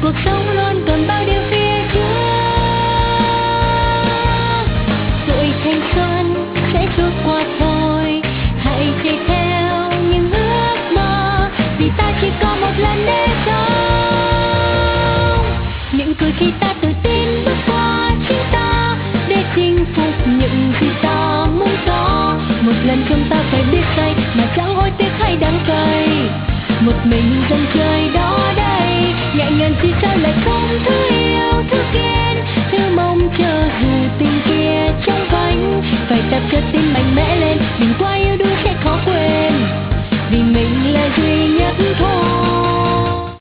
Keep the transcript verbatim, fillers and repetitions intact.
cuộc sống luôn còn bao điều phía trước. Tuổi thanh xuân sẽ trôi qua thôi, hãy chạy theo những ước mơ, vì ta chỉ có một lần để sống. Những cử chỉ ta tự tin bước qua chính ta, để chinh phục những gì ta muốn có. Một lần chúng ta phải biết say mà chẳng hối tiếc hay đắng cay, một mình dần chơi